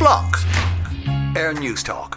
Blog Newstalk.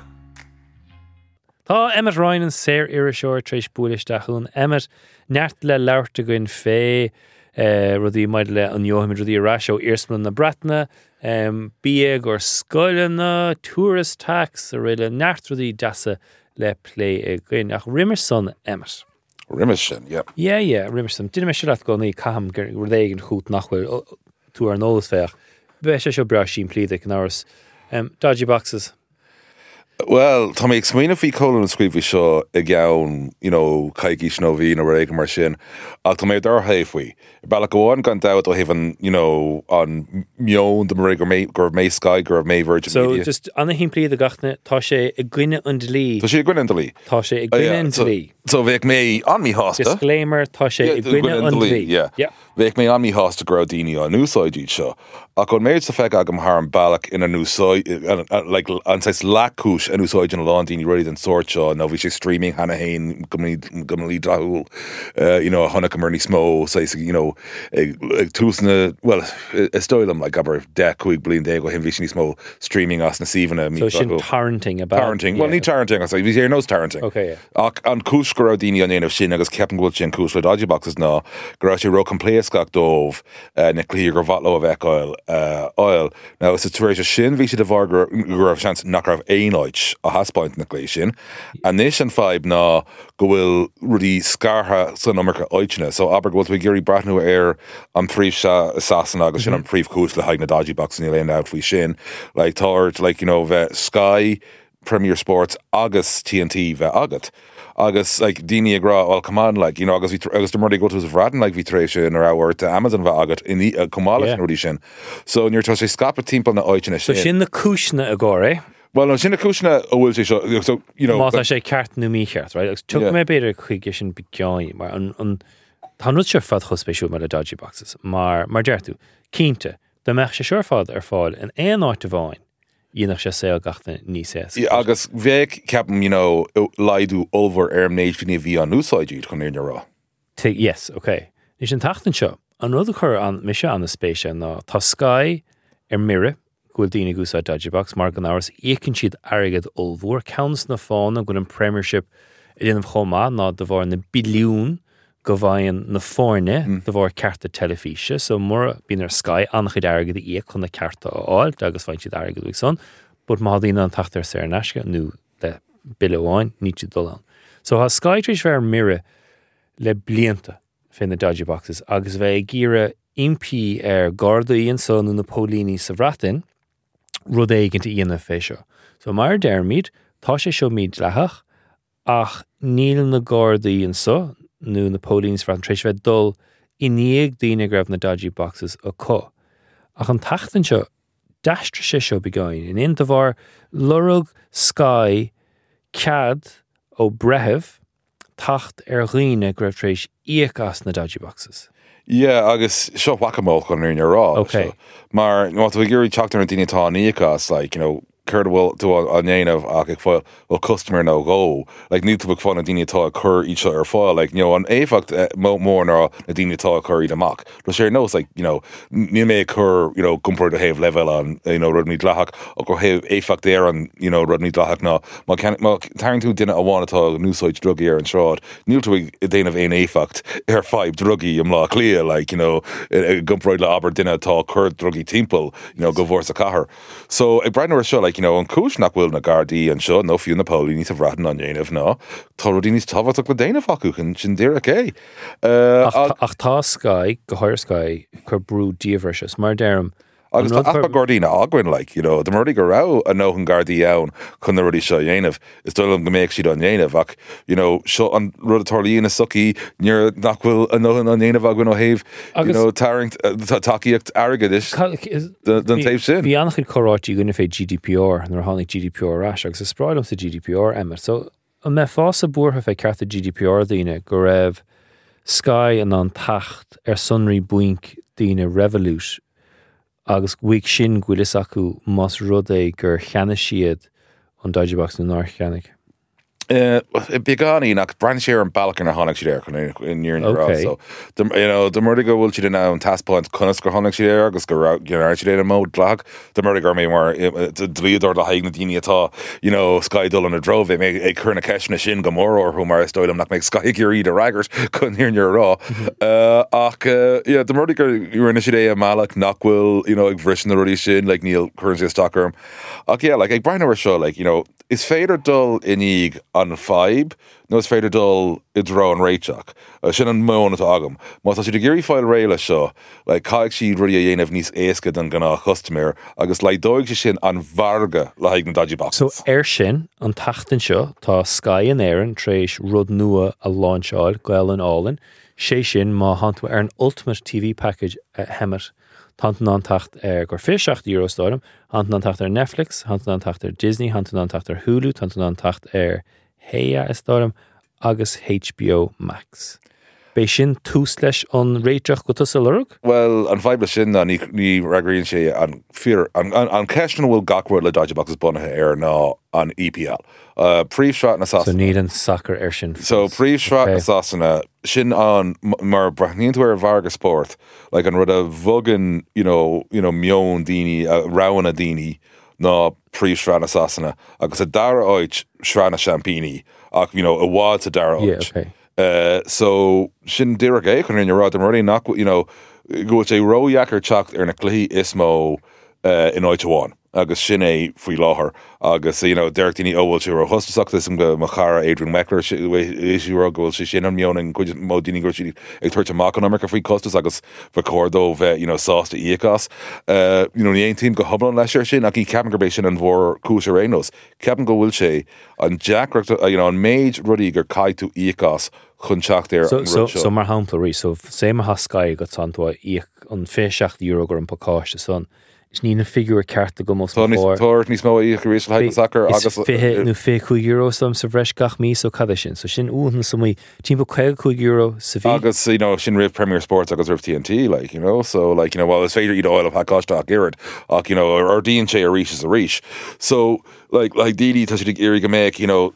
Tá Emmet Ryan an séir iriseoir tréis buaisteachún. Emmet neart le leabhart aguain fé rudí maidid le an Johamid rudí aráseo irsman na Bratna, bíag or scoileanna, tourist tax, a réile neart rudí deasa le play aguain. Ach Rimerson Emmet. Rimerson, yeah. Yeah, Rimerson. Dine me siarad go ní caham rudéig an chút nachfuil tú ar nólas féach. Be sé seo bra sin plídig an áras. Dodgy boxes. Well, tá mé exmaoine fí colin an scríbhí seo I gceann, caiigi sno bhín or éige mar sin, ach tá mé dar haifhí. Bailach goháin gan dawt ó haibhan, an mion de mar gur mé Sky gur mé Virgin Media. So, just anna hín plíad a gachna, tá sé I gcuine an dlí. Tá sé I gcuine an dlí. Tá sé I gcuine an dlí. So bheith mé an mí hásta. Disclaimer, tá sé I gcuine an dlí. Yeah. Bheith mé an mí hásta gur daoine an úsáidíd seo. Ach chun méid sa feich agam thar bailach in an úsáid, like an sais lacúis an úsáid an lán daoine ruí an sort seo, nó bhí sé streaming hana hain gomlí drahúil, a honna cumrní smó, ag túsna, well, stoilm, like aber 10 blian dé go him bhí sin smó streaming as na sívanna. So sin tarrenting about. Tarrenting, well, ní tarrenting, as bhí sé knows tarrenting. Okay, yeah. Ach an cúis go raibh daoine an éanamh sin agus ceapan gúil sin cúis le dodgy boxes ná, go raibh sé ro compléascach dómh na clí gur bhatlo a bheith oil. Now, is a tuéis sin bhí sé de bhar gur raibh seans nach raibh éonáid a haspáint na clé sin. A níos an fáib ná go bhfuil rudí scartha san amarcha oitne. So aber go bhfuil Gary Brathnú an príomh sasan agus sin an príomh cúis le haig na dodgy boxes ní léon out faoi sin. Like táirt, bheith Sky, Premier Sports agus TNT bheith agat. Agus daoine agrá all come on, agus the murdy go to Vraden bhí trééis sin ar áhar to Amazon bheith agat in cumála rudí sin. So níor tá sé scapa timp na oitne sin. So sin na cúisna agóra, Well, sin na cúisna a bhfuil sé seo, so, Mátá sé ceart nó mícheart, right? Agus tuach mé beidir chuige sin beáin, mar an tá nuair seir fad chospéisiú mar le dodgy boxes, mar deirtú, cínte, de meach sé seir fad ar fáil an éonáit a bháin, dhéanach sé saoil gachta níos é. Agus bheith ceapan, laidú olbhar néid fine bhí an úsáidíd chun éar rá. Yes, okay. Nís an tachtan seo, an rud a chur an mis an na spéise ná tá Sky ar mire, gúil daoine gúsá dodgy box, mar gan áras écinn siad airgad olbhór, cans na fána gúil an Premiership I dhéanamh chomá ná de bhar na biliún go bhain na fórne de bhar carta telefíse, so mór bín ar Sky annachid airgad í chun na carta áil, agus faint siad airgad uig son, bud má daoine an tachtar sé ar neisce, nó le bilháin, ní siad dul an. So ha Sky tríéis bheith mire le blianta fin na dodgy boxes, agus bheith gíre impí ar Gardaíon son na Pólíní sa Bhratain, rud éigeanta íana fé seo. So mar dermid, tá sé seo míad lethach, ach níl na Gardaíon so, nó na Pólíní sa Bhratain tríéis bheith dul iníag daoine greibh na dodgy boxes a có. Ach an tachtan seo, dastra sé seo begáin, in inta bhar lorug Sky cead ó brethebh tacht ar ghuiine greibh tríéis íochas na dodgy boxes. Yeah, agus seo whack-a-mole chun ar rá. Okay. Mar bhfuil Gary teachtar an daoine tá níochas, chuir bhfuil tú an éanamh ach ag fáil bhfuil customer nó go, ní tú fáil na daoine tá chur iad seo ar fáil, an éfacht mór ná na daoine tá chur iad amach. Tá sé nós, ní mé chur, gumpur a héh level an, rud ní dlachach, ó go héh éfacht éar an, rud ní dlachach ná. Má tairn tú duine a bháinatá núsáid drugaí ar an sráid, níl tú ag déanamh éon éfacht ar 5 drugaí am lá clia, gumpurid le aber duine tá chur drugaí timpeall, go bhór sa chathair. So ag breithnú seo, an cúis nach bhfuil na Gardaí an seo, nó fiú na Pólíní sa Bhratain an dhéanamh ná, tá rudí níos tábhaach le déanamh acuchan sin díreach é. Ach tá Sky, go háir Sky, chur brú díomhharsis, mar dearm. Agus tá aspa Gardaína agrainn, the murdy go rá a nó an Gardaí ann chun na rudí seo dhéanamh, is dóilm go méid siad an dhéanamh, ach, seo an rud atá líonna sucí, níor nach bhfuil a nó an dhéanamh aghain ó héh, takeíocht airgadis den taobh sin. Bhí annach chud choráití gúna fé GDPR, nar tháinig GDPR ras, agus is spráidm sa GDPR Emmet. So, an me fása búrtha fé cearta GDPR daoine go raibh Sky an tacht ar sunraí buink daoine Revolut, agus bhuaigh sin ghuilis acu más rud é gur cheana siad an dodgy box na nár cheannig. Begani nach brand share and Balkan Honix there in near Okay. so the Murdigo will she now and task point Kunasker Honix there because go out mode drag the Murdigo may more the lead or the Hagnadini at Sky Dull and a drove they make a Kerna Cash Shin Gamora or whom are stood not make Sky Geary the Raggers couldn't hear in your raw the Murdigo you were initiated a Malak Knockwell Vrish the Ruddy Shin like Neil Currency Stockholm like Brian over show is Fader dull in Eag on 5, no is Fader dull idro and Raychak. Shin an moan at agam. Mas as you Gary file rail show, like Kaik she really a of Nis Eska than gonna customer, agus like dog shin an Varga like dodgy box. So Sin an tachten seo tá Sky and Aaron tréis rud nua a launch all Gael and Allin. Sé sin má hantu an ultimate TV package hemmet. Hantan an tacht gur €5 storm, hantan an tacht Netflix, hantan an tacht Disney, hantan an tacht Hulu, hantan an tacht Heya storm, agus HBO Max. Bei sin tús an réiteach go tusa lurug? Well, an fibre sin ní ragríonn sé an fear an question will gachward le dodgy boxes bunathe ná an EPL. Príomhshrát na So sasana. need an soccer sin. So príomhshrát na sasana sin an mar braithníonn Varga sport like an rud a bhugan mion daoine rowan a daoine ná príomhshrát na sasana agus a dara oit shrát na champini ach a bhád a dara Yeah, oit. okay. So sin Derek chun in your rod already not go a row yacker chocked na cluí ismo in Oitawan agus sin é faoi láthair agus Derek Dini óhfuil sé hostasachtas go machara Adrian Meckler éisiú gohfuil sé sin an mion go mó daoine gur si ag tuairt amach an America faoi costas agus bhcordó bheith sásta íocas ní aon tíim go hoblan leis sin ach í ceapan gur bééis sin an bhór cúis rénos ceapan go bhfuil sé an Jackreacht an méid rudí gur caiitú íocas chun teach there So mar hampla so sé mar ha Sky go tantua íoch an €5 gur an pakáiste son. Is ní na figure cearta go mos Tuair níos mó íoch rééis le soccer agus nu €5 sam sa bhreis gach mí so cad sin. So sin úhan sa mí timp €5 sa bhí. agus sin rih Premier Sports agus rih TNT so well is féidir iad oil of haáiste Gerard ach or díonn sé a ríis is a ríis. So like Didi tá si ag go méid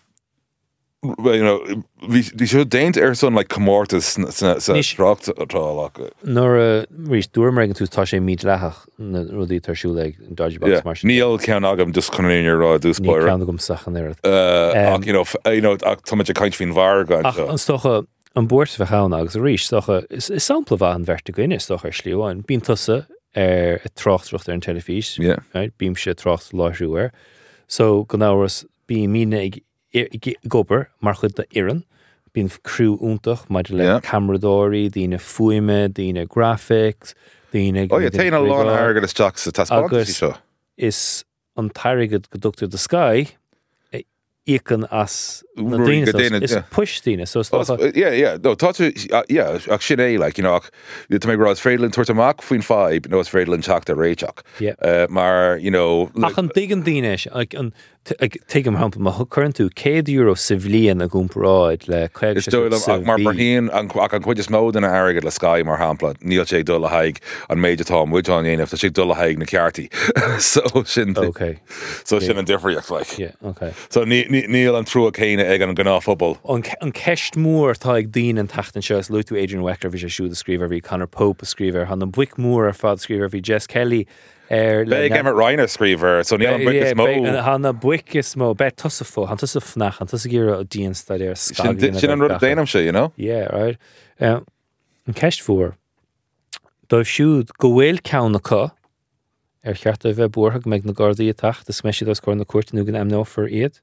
we should daint son like comórtas stracht atá Nor a rís dúrmergin tú tá sé míid lethach na rudí tarsú le dodgy box mar. Níl cean agam just chun in rá dús Ní spoir ceann gom sachan éad. ach tá a caiint fin Varga Ach an stocha an búirt bheitchan agus a rís stocha is sampla bh an bherte goine stocha slíúáin. Bín tusa a trochtrucht an telefís, bím se trocht láisiúir. So go náras bí mína ag gobar mar chud de iran. Bín cruú úntach mar le cameradóí, dína fuime, dína graphics, dína téanna lá agad is teach sa taspáintí seo. Is an tairigad go dúchtú de Sky ícan as na Ruaidh go daine daine, is push daine so stocha No, tá ach sin é ach tá mé rá fréidlinn tuairt amach faoin 5 nó fréidlinn teach a réiteach. Mar ach an digan daine tem hampa má chuann tú €100 sa bhliain a gúmparáid le is dóilm ach mar híon ach an chuid is mód in airgad le Sky mar hampla níl sé dul a haig an méide tá muidán dhéanamh tá sé dul a haig na ceartí so sin sin an difriocht okay. so níl an trú a chéine ag an gná fphobal. An ceist mór tá ag dín an tachtan seo luú Adrian Weckler bhí sé siúd a scríbhar bhí Conor Pope a scríbhar han an buic mór ar fád scríbhar bhí Jess Kelly Beg Emmett Reiner scríbhar so níl an buic is mó han na buic is mó be tusa fó han tusa fnach han tusa gíar a díon staidir sin an rud a déanam sé right an ceist fuair dóibh siúd go bhfuil ceann na cá ar cheart a bheith buortha meid na Gardaí a tacht a smeisiad os cóir na cuairta gan amná for iad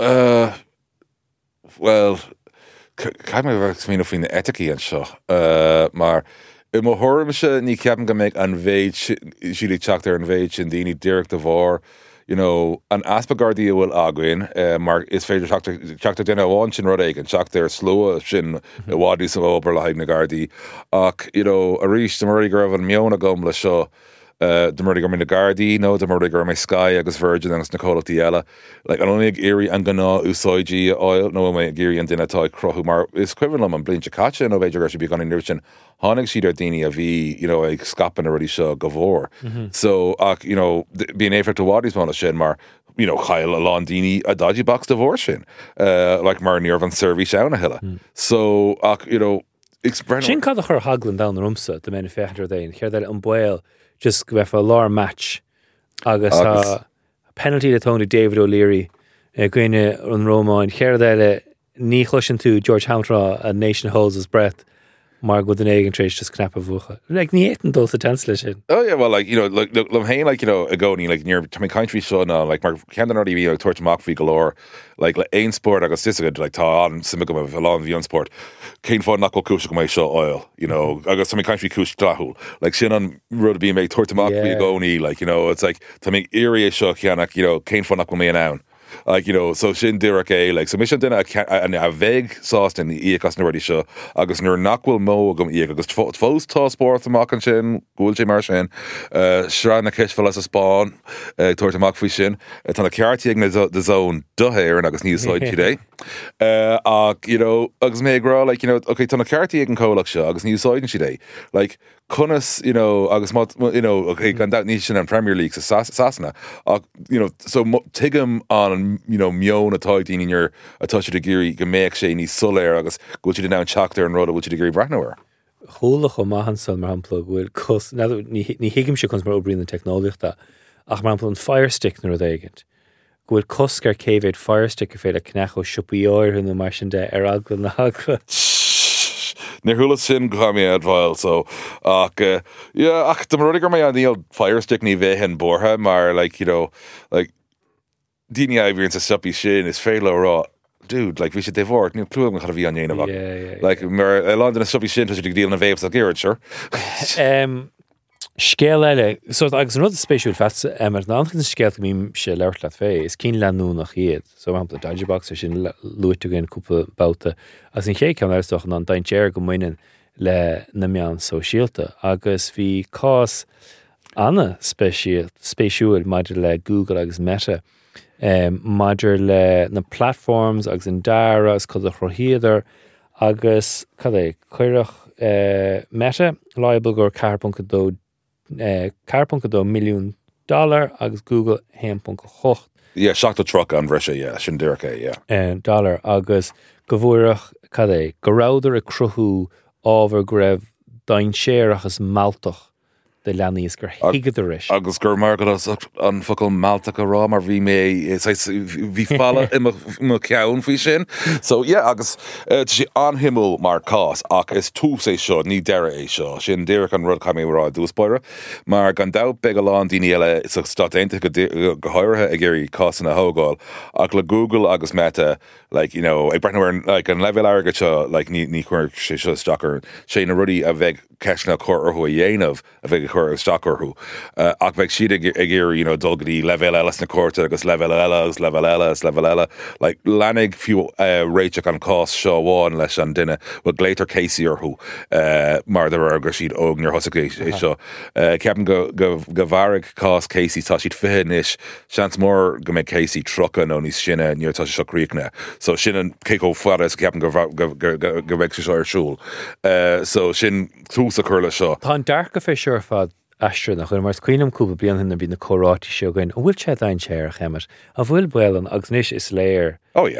well caiim bheith smína faoin na eticí an seo mar I mo thorm se ní ceapan go méid an bhéid siúla teach ar an bhéid sin daoine díreach de bhór an aspa Gardaí bhfuil againn mar is féidir teachta duine bháin sin rud éigen teach ar slua sin i bhádí sa bhóbar le haig na Gardaí ach a rís de marí gur an meonna gom le seo de murder in the Gardaí, no, de murder my Sky agus Virgin agus na cólatí eile. Like an onig éri an gná úsáidí oil, no my géri an duine tá crochu mar is cuivan am blin cacha no beidir should be gan nuirtin hánig siidir daine a bhí, ag scapan a rudí seo go bhór. So ach, being éfir to wadís mána sin mar Kyle Londini a dodgy box divorce in, like mar near van service down a hilla. So, Sin cad a chur haglan down the rumsa the men fechtar dain. Here that boil just go for a law match. Agus penalty to Tony David O'Leary going on Roma and here that ní chluisin tú George Hamilton a nation holds his breath. Mar go den eigen treéis just knap a bhucha. Like ní étan dul a tensle sin. Oh yeah, well, like lum hain a goni like near to my country show now, like mar Camden already be torch mockfi galore, like ein sport agus disagad like tá on simigum of a long vion sport. Cain fun knuckle kush go my show oil, agus to my country kush dahul. Like sin on road be make torch mockfi goni, like it's like to make area show kianak, cain fun knuckle me an. Like so sin dirake like so mission din a vague sauce in the iacas already show agus nur nachwil mo gum agus fos tá sport amach an sin gúil mar sin shrá na kisfil as a spawn tuairte amach fao sin tá na ceartí na the zone dohéir an agus níos soid today agus mé gra like okay tá na ceartí an cólach seo agus níos soid today like Cunas, agus okay, gan dat níos sin an Premier League sa Sasna. So tigam an, mion atá dín your a touch de géirí go méid sé ní soléir agus go tú ná chatachtar an rud a bhil de géirí brathnahar. Chólach ó mahan san mar hampla bhfuil cos ní hiigim se cos mar obrín an technoliachta ach mar hampla an firestick nar a dhéigent. Bhfuil cos gur céhéid firestick a féad a cnech ó siúpaíoir hun mar sin de agla na hagla. Near hula sin gami advail so ach the Rudiger my ideal fire stick ni vehen borha mar like dini ivy into suppy shin is failo raw dude like we should divort new clue how to be on like mer London suppy shin to deal in a vapes like Garrett sure Scéile so agus an rud spéisiúil fetsa mar ná an scéalt mím sé leirt leat fé is cín leanú nach iad so an Dodgy box sin luúte gin cúpla bouta as in ché cean airstoch an daintéir go muinen le na meán sosiálta agus bhí cás anna spéisiúil maidir le Google agus Meta maidir le na platforms agus an dara as cad a chorthaíidir agus cad é cuireach Meta liable gur $4.2 million agus Google $1.8 yeah shocked the truck on Russia yeah sin dirke yeah dollar agus go bhfuireach cad é go ráidir a cruthú ábhar go raibh dain séir achas maltach de leanaíos gur hiigad a ris agus gur mar go an focail maltach a rá mar bhí mé bhí falla i mo ceann faoi sin so yeah agus sé anhimmel mar cás ach is tú sé seo ní deire é seo sin déirech an rud chaimé rá dúspóire mar gan dá be an daoine eile sa státeinte go háirithe a géirí cásan na hógáil ach le Google agus Meta like ag brethnhar like an level airgad seo like ní chuir sé seo stochar sé na rudí a bheith ceisna chuirthú a dhéanamh a bheith chuir stochirthú ach bheith siad ag géir dulgadí level eiles na cuirte agus level eile like leannig fiú réiteach an cás seo bháin leis an duine bhfuil gléitar Casey orthú mar de gur siad óg níor thosaigh é seo ceapan go bharraigh cás Casey tá siad fiche níos seans mór go méid Casey trocha nó níos sinne níor tá seo críocne so sin an céó fada ceapan go bheith seo ar siúil so sin tús a chuirla seo. Tá an dearcha fé seir fad astra nach chuir mar cuiinem cúpa blian hinna bí na chorátí seo goin bhfuil sé dain séir a cheimar a bhfuil builan agus níos is léir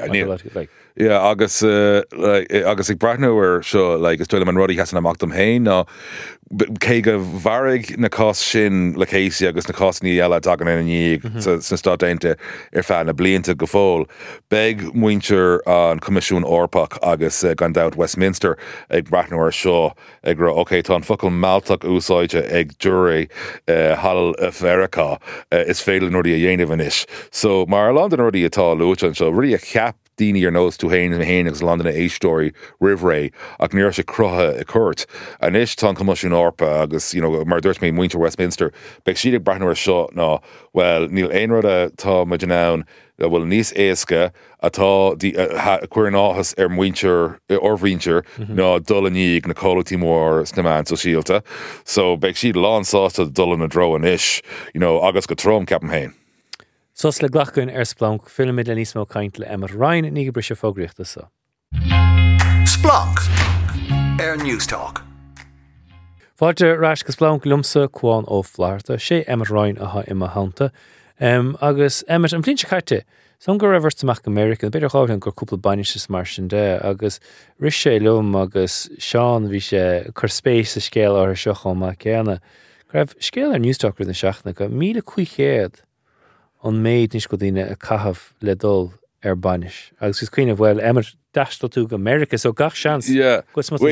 agus ag brathnúir seo is tuile an rudí hesan amachtam hain ná cé go bharraigh na cás sin le Casey agus na cásní eile dagan in níag san stádainte ar fear na blianta go fóil beg muintear an Comisiún Orpach agus gan dát Westminster ag brathnúir seo ag ra okay tá an focail maltach úsáide ag dúré hall America is féile nuirí a dhéanamh inis so mar London rudí atá luúte an seo ri a cheap Dini ar nós tú hain agus London a éistóirí rihré ach níor sé crutha i cuirt an is tá Comisiún Orpa agus mar dúirt mé muintear Westminster beag siad ag brathnúir seo ná well níl aon rud atá muid ann bhfuil níos éasca atá cuireann áthas ar muintear ormhíntear ná dul aníag na cólatí mór snaán so síalta so beag siad lánsásta dul na dro an is agus go trom ceapan hain. Sos le glachún ar splánc filmid le níos mó caint le Emma Ryan ní go bris sé fógriachta sa. Splunk Air News Talk. Fáilte ráis go splánc lumsa cuán ó Florida sé Emma Ryan atá imime hananta Agus Emmet an flinte carte, some go rivers to Mac American, better call an gur couple banishes martian de, agus Riche Lum agus Sean vi cur space a scale or a shoch Mac Yana. Grab scale news talk with the Shachna go meet a quick head on made Nishkodina a kahav ledol banish. Agus is queen of well Emmet dashed to America, so gach chance. Yeah. Well,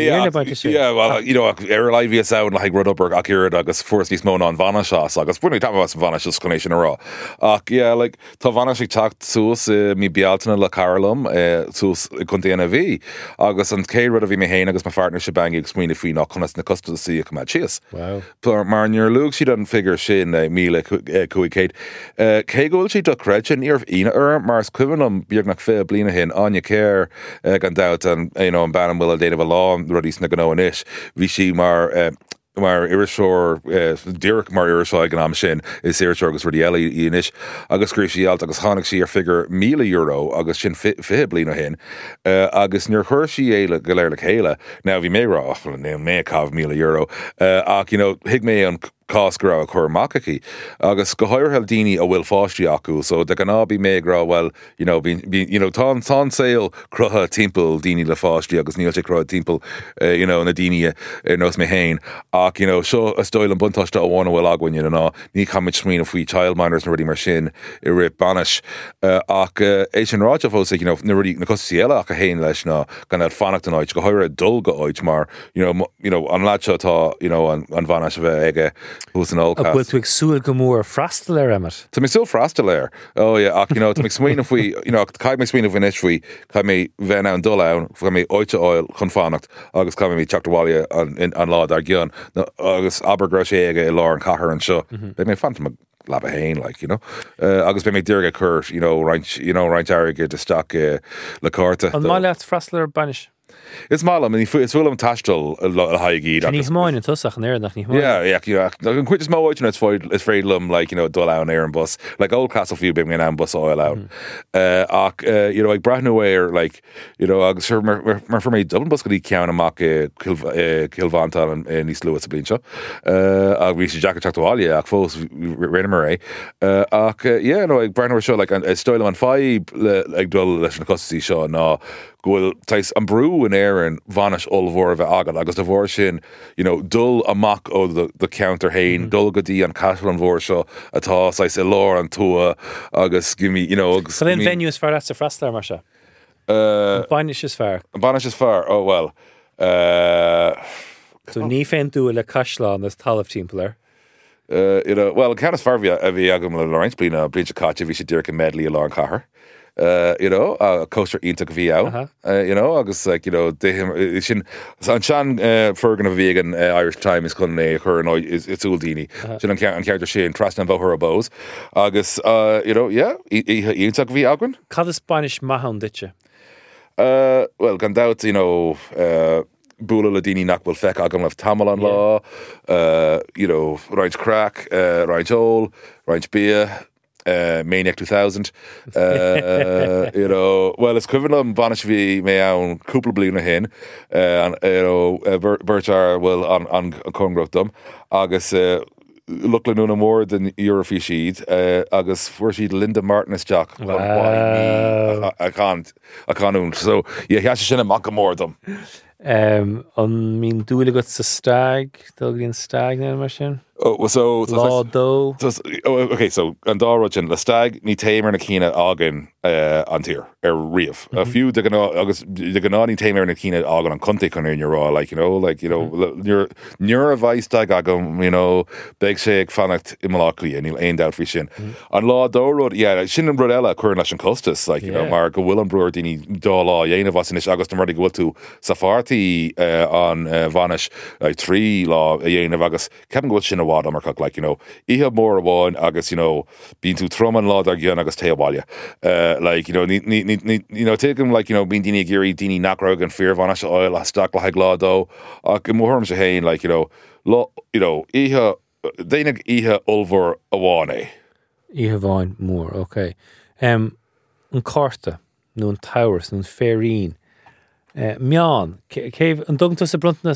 you know, live sound like rud up accurate agus first is moan on Vanish agus when we talk about Vanish explanation raw. Yeah, like to Vanish talked sus mi bialtana la Carolum sus container V agus and K rud of me hain agus my partnership bang explain if we not connect na custom see you come at cheers. Wow. But Marnier Luke she doesn't figure shin mile kui Kate. K go she took credit near ina Mars Quivenum Björnak fe blina hin Anya Care gan doubt and you know an ban will a date of a law ruddy snagano and ish Vichy mar Irishore Derek mar Irishore gan am shin is Irishore agus ruddy Ellie inish agus Grishi alt agus Hanik she figure €1,000,000 agus shin fi blino hin agus near Hershey galer Kayla now vi may ra may have €1,000,000 you know hig me on Cosgra chur makaki agus go hoir heldini a will fástri acu so de gana be megra well you know be you know ton sale cruha timple dini le fástri agus níl cruha timple you know na dini nos me hain you know so a stoil an buntosta a one will agwin you know ní kamit smeen of we child miners already mar sin I rip banish Asian Raja fo you know already na cosiela a hain leis na gan at fanacht an oich go hoir a dulga oich mar you know an lacha ta you know an vanish ege who's an old cast. Well, to exul gamor frasteler Emmet. To me still frasteler. Oh yeah, you know to me swing if we you know kai me swing if we nish we kai me ven out dull out kai me oita oil confanacht agus kai me chaktawalia on law dargion agus abergroshe Lauren Caher and show. They may phantom lab a hain like you know agus be me dirga cur you know right ariga de stock la carta. On my left frasteler banish. It's mal, I mean, it's full of tastel a high geed. And he's mine in Tusach and there, and he's mine. Yeah. I'm quite small watching it's afraid like, you know, dull out air and bus, like old Castleview being an bus oil out. You know, like brand new air, like, you know, I'm sure for me, Dublin bus could eat count and mock Kilvantal and East Lewis, a blincha. We should jacket talk to all, yeah, folks, Renner yeah, no, like brand new show, like a style on 5, like dull, less custody show, no. Goil tais an brew in air and vanish olvor of agad agus the vorshin you know dull a mock o the counter hain dull godi an castle an vorsho atá sai se lore an tua agus give me you know so then venues for that's a frastler marsha banish is far oh well so ní féin tú le cashla on this tal of timpler you know well can as far via agam le Lawrence blina blincha catch vi should dirk a medley a Lauren Caher you know, coaster intak VO, you know, agus like, you know, they him shin an Shan Fergan of vegan Irish time is kun her no is it's Uldini. Shin an character shin trust and about her abos. Agus you know, yeah, intak V agwan. Cad is Spanish mahan ditche. Well, gan doubt, you know, Bula Ladini Nakbul Fek agam of Tamalan law, you know, Range Crack, Range Ole, Range Beer. Maniac 2000 you know well it's equivalent Vanish V me own couple blina hin and you know Birchar will on Congrove dum Agus look like no more than Eurofisheed Agus for she'd Linda Martinez Jack wow. I can't so yeah he has to shin a mock more them on mean doile got sa stag dogin stag na machine so Laudo okay so Andorra the stag ni tamer na kina agin on tier rief a few de gana ni tamer na kina agin on conte con in your raw like you know your advice stag agam you know big shake fanacht imalakli and he'll end out fishin on Laudo yeah shin and Brodella Coronation Costas like you know Mark Willem Brewer dini dola yen of us in August and ready go to Safarti on Vanish like 3 law yen of August Kevin go shin wad Amercock like you know iha more one August you know being to Truman law dargion August Teawalia like you know you know take him like you know being dini giri dini nakrog and fear Vanish oil stock like law though more hain like you know law you know iha Dainig iha ulver awane iha vain more okay an Carta no an Towers no Faireen Mian cave an dugtas a bluntness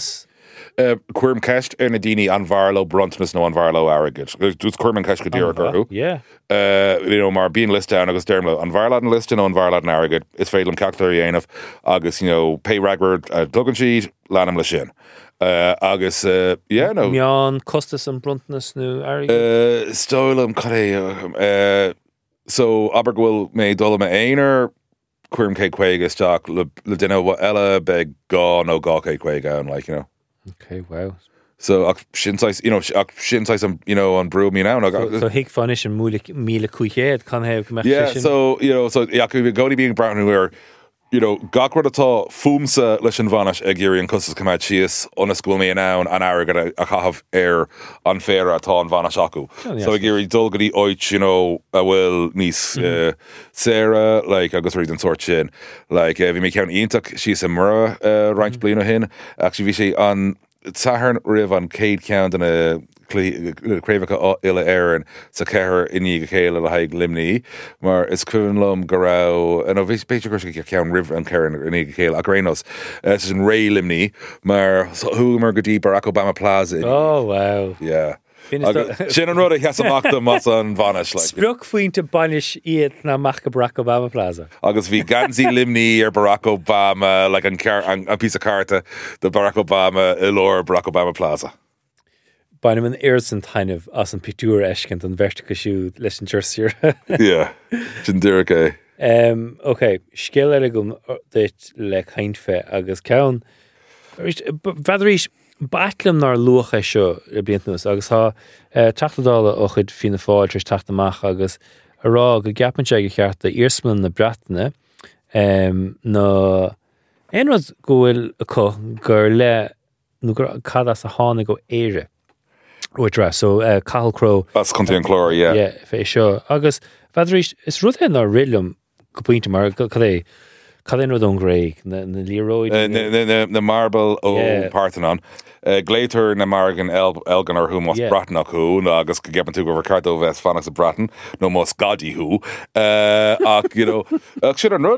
Cuirm ceist ar na daoine an bharlo brontanas nó an bharlo airgid. Dús cuirm an ceist go dtíar gurú. Yeah. Mar bíon list down agus dermlo an bharlad an list nó an bharlad an airgid is féidir ceachtar dhéanamh agus pay ragward dugan siad leanam le sin. Agus no. Meán costas an brontanas nó airgid? Stoilm cadé so Abergwil mé dul me éonar cuirm cé chuig isteach le duine bh eile be gá nó gá cé chuig ann, like, you know. Okay, wow. So sinsáis an brew me now. So hic fanis an míle cuichéad can have come yeah, so goni being brown where gacrod atá fumsa leis an bhanis ag géirí an costas cumad síos óna scoil mé ann an airgad a chahabh ar an féra atá an bhanis acu. So ag géirí dulgadí oit, a bhfuil níos Sarah, like, agus read an sort sin. Like, bhí mé ceann ionach síos a mura roinnt bliana hin. Actually, bhí sé an tahar rih an céad ceann na craimhacha ile éireann sa ceithir iní go chéile le haig limní, mar is cuimlum go raibh an bhís beidir go ceann rih an ceann iní go chéile ach rénos is an ré limní, mar thuúmar go dtí Barack Obama Plaza. Oh, wow. Yeah. Sin an rud a cheas amachta mas an bhanis. Spruch faointe banis iad na mach go Barack Obama Plaza. Agus bhí gansaí limní ar Barack Obama, like an piece of carta de Barack Obama i lór Barack Obama Plaza. Bainam an airsan tainmh as an pictúr eiscint an vertica siúd leis an jersey. Yeah, sin dúra é. Okay, scéal ar gom deit le chaintfe agus ceann. Bheidiréis batlam nar lucha seo a bliantús agus há tachtadála ó chud fina fáil tris tachtamach agus ará go gapan sé go cheartta irsman na Breataine nó éonrad go bhfuil acu gur le nó gur cadas a tháinig go éire uidre, so Cathal Crow. That's contain chlór, yeah. Yeah, fé seo. Agus bheidiréis is rud é nar rilum go pointe mar cadé rud an Gréig, na líróid. Na marble ó Parthenon. Gléitir na margan elgan ar húmos Bratnach hú, agus go gepan tú go Ricardo Vest fanach sa Bratan, no mos gadi hú. Ach sin an rud,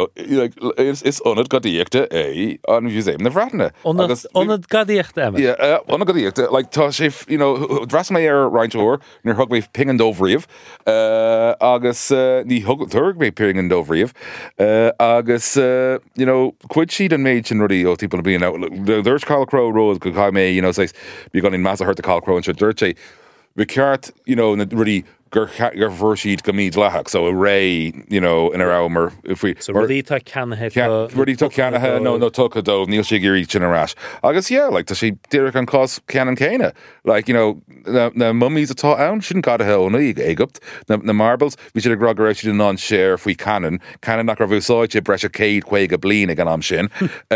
is onad gadíochta é an museum na Bratana. Onad gadíochta ema? Yeah, onad gadíochta. Like, tá sé, dras mé ar reintóir, níor thug mé pingan dómhríomh, agus ní thug mé pingan dómhríomh, agus, cuid siad an méid sin rudí ó típal bíon out. There's Cathal Crow Road, go cai mé, says, bí gan in massa hurt the Cathal Crow and dirt sé. Vi ceart, na rudí gur bhfursíd go míad lethach, so a ré, in a rámar, if we... So rudí tá ceanathe... Rudí tá ceanathe, no tucha dó, níl sé gurí sin arás. Agus, yeah, like, tá sé deireach an cos ceanan céine. Like, na mummies atá ann, sin gadathe óna ag Égypt, na marbles, vi sé a grog éis sin an séir faoi canan nach ra bhúsáid sé breis a céad chuig a blin ag an am sin.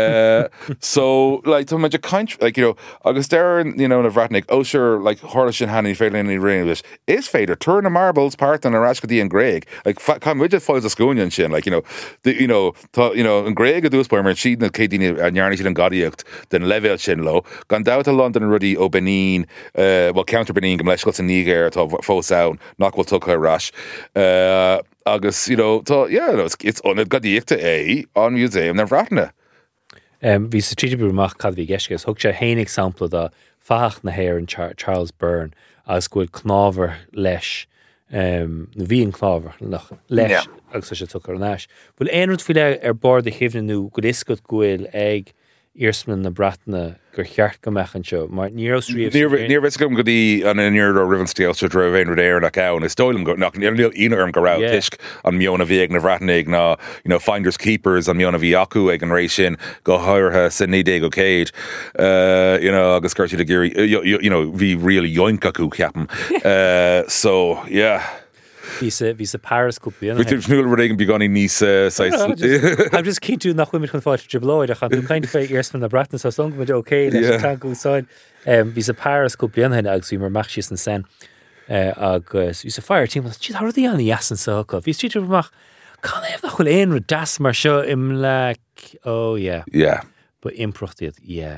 So, like, tá meid a kaint, like, agus deir, na bhratnig, sure, like, horla sin hanny féidir in English, is féidir, turn a marbles part an arashkadi and Greg, like come with the foils of Sconian shin, like and Greg a dús mar sheet na Kadini and Yarni and Gadiacht, then level shin low, gone down to London Ruddy o Benin, counter Benin, Gmleshkos and Niger to faux sound, Knockwell took her rush. Agus, it's on a Gadiacht on museum na Ratna. Bhí sa tríide buach cad bhí geisgus, thug sé haon example da fach na hair an Charles Byrne agus gofuil cnábhar leis na bhí an cnábhar leis agus sé tucar an eis. Bhfuil éonrad faoile ar bord a chéimhnú go iscot gofuil ag Irsman na Breataine gur cheart go mechan seo, mar níor sríomh... Níor bheits gom go dtí an inir ó rivan stíal se dro bhéin rud éir nach ann, is dóilm go nach níor inarm go rá tuisc an mionna bhí ag na Breataine ná finders keepers an mionna bhí acu ag an rééis sin go háirthe san nídé go céid agus chuirtí a géirí bhí rialí yoink acu ceapan. So, yeah. Bhí sa Paris cúpla. Bhí snúil rud éigen beganí níos I'm just keen to nach chuimiid chun fáilte dribblóid a chan dú caiint fé Irsman na Breataine so song muid okay leis an gúsáid. Bhí sa Paris cúpla anhaine agus bhí mar machsí an sen agus bhí sa fire team tí how dí an yasan sa go. Bhí tíidir bach can éh nach chuil éon das mar seo im le yeah. But improchtiad, yeah.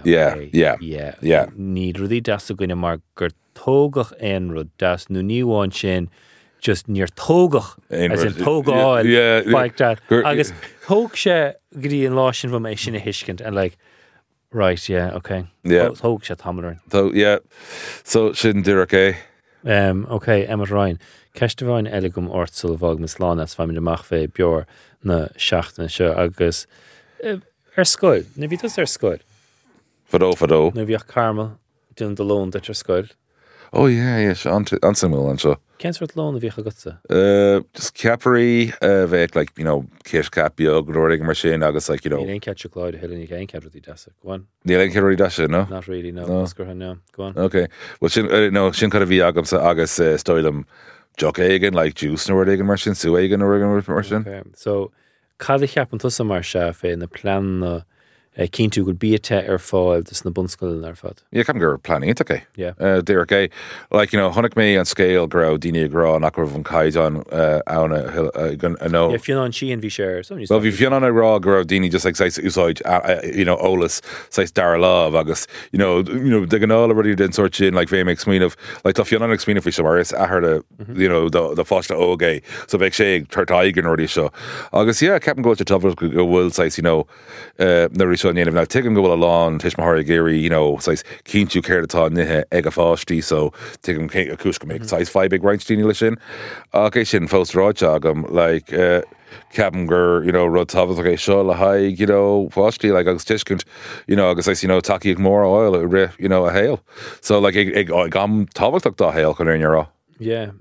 Ní rudí das a gine mar gur tógach éon rud das nó níháin sin just near tógach, as in tógáil, like that. Agus tóg sé grí an lásin bh mé sinna hiiscint, and like, Right, yeah, okay. Yeah. Thóg sé tamar. So yeah, so sin dúrach Okay, Emma Ryan. Ceiste bháin elegum ortsul bhag mis lána as family amach fé beor na seachtain seo agus scoil. Na bhítas scoil. Fadó. Na bhíoch Carmel dún de lón dat scoil. Oh yeah, ansimil an seo. Cén sort lón a bhíoch agutsa? Just caparí bheith like, you know, kish cap beag roirig mar sin agus like, you know. Ní catch Clyde Hill and you can't catch the dasa. Go on. Níl ein ceir daise, no? Not really, no. Oscar no. Go on. Okay. Well, sin kind of bhí agam sa agus stoilm joc éigen, like juice na roirig mar sin, sú éigen na roirig mar sin. Okay. So, cad cheapan tusa mar se fé na plan na cíntu go bíte fáil dus na bunscoil ar fad. Yeah, come gur planning it, okay. Yeah. Derek, like, you know, hunnic me on scale grow, dini grow, and akra von kaidan, auna, no. Yeah, if you're on she and V-share, well, if you're on a raw grow, dini just like says usage, you know, Olis says Dara Love, August, you know, they can all already then sort in like very mix mean of like if you're not explain if we summaris, I heard a, you know, the foster oge, so big shake, Turtaigan already show. August, yeah, Captain goes to Tubber will says, you know, the so now take him go along Tishmahari Gary, you know, size Keent you care to talk nihe egg fasti, so take him a kushka make size 5 big ranch lishin. Okay, shin faust rojagum like Captain Gur, you know, Rod Tavas, okay, show la high, you know, fasti like August Tishkent, you know, August you know, taki more oil, you know, a hail. So like gam Tavas took the hail can in your yeah,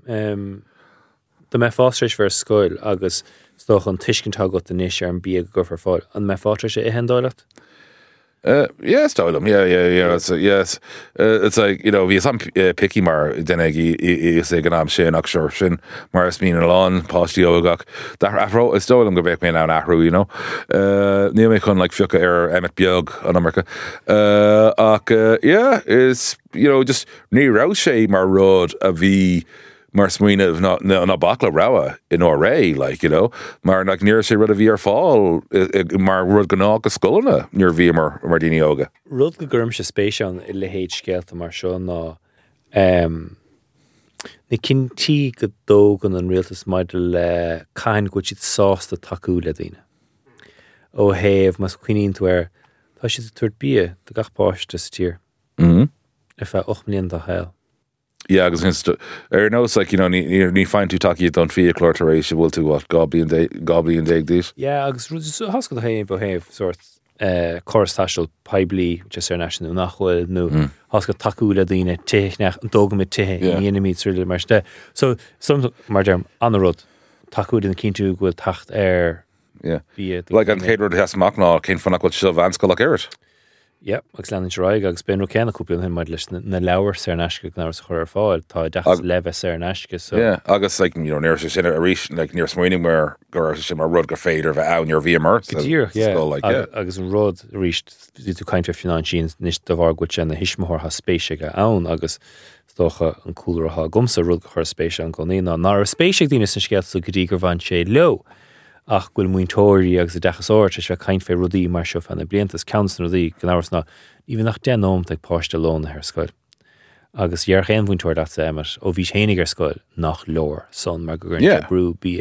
the me fástrish ver scoil agus stoch an tiiscintá got the níos an bí go for fáil an me fátrish é hendáilecht? Yeah, Stoilm. Yeah. Yes. It's like, you know, we some picky mar denegi is a ganam shin aksher shin maris mean alon pasti ogak. That afro is Stoilm go back me now ahru, you know. Near me con like fuka Emmett Biog on America. Yeah, is, you know, just near Roche mar road a v mar smuina of not bakla rawa in Oray, like, you know, mar like near say rud of year fall mar rud ganaka skulna near via Mardini Oga. Rud go gurm se spéisian I le héid scealta mar seo ná na cintí go dógan an rialtas maidil le cain go siad sásta taú le daine. Ó héamh mas cuinín tuair tá siad tuair bia de gachpáiste tír. If 8 million da heil. Yeah, because no, it's like, you know, ni find to talk you don't feel clorteration will to what goblin dig this. Yeah, agus hasco the have sort choristashal pibli just national nachwell no hasco takula dine technach dogma te enemy really much there. So some marjam on the road takud in kintu will tacht yeah. Like an Caterod has Macna came from what Sylvanska like Erit. Yep, agus lean Roig agus ben O'Kenna cúpla hin maid leis na leabhar sé nasca nar chur fáil tá dechas leve sé nasca so yeah agus like, you know, near sin a reach like near smoining where gur sin mar rud go féidir bheith ann your VMR yeah like yeah agus an rud reached tú kaint of financians níos do bhar go sin na hismór ha spéisiige ann agus stocha an cooler ha gumsa rud chur spéisi an gonína nar a spéisiig dína san sceat so gotí gur bhain sé lo ach gwyl mwyntóri agus a dechas o'r ys fe caint fe rwdi mar sio fan y bliantas cawns na rwdi gynawrs na even nach den om teg post alone her sgwyl agus iarch ein mwyntór dat se emmer o vis henig sgwyl nach lor son mar gwyl brew bi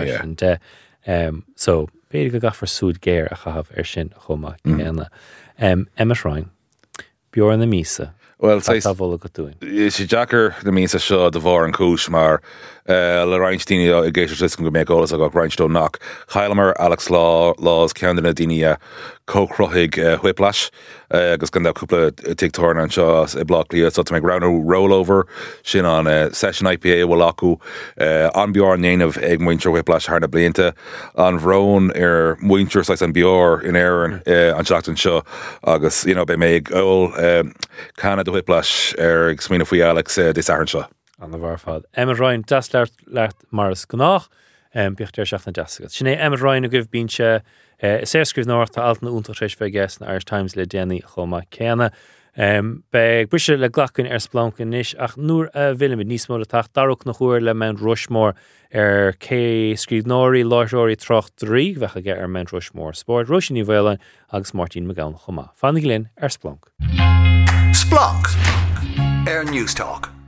so beidig a gaffer súd geir a chahaf sin choma gena Emma Ryan Bjorn na Misa well say she jacker the means a show the var and coach mar le Reinstein a geisha system go make all as I got Reinstone knock Heilemer Alex Laws Candina Dinia co-crohig whiplash agus gan da couple tictorn and show a block lia so to make round a rollover shin on session IPA walaku on Bjorn name of egg winter whiplash harna blienta on Vroan winter size on Bjorn in Aaron on Shackton show agus you know be meg all Canada whiplash explain if we Alex this Aaron show an the varfad Emma Ryan das lert Mars gnach bichter seach na Jessica sinné Emma Ryan give binche sérskriv north altna untertreich ve gas na Irish Times le Denny choma kena be brise le glacin splanken nis ach nur ville mit níos mór tacht darok nach hoer le Mount Rushmore K skriv nori loitori trocht 3 vecha get Mount Rushmore sport Russian Velen agus Martin McGowan choma fannig lin splank Splunk Air News Talk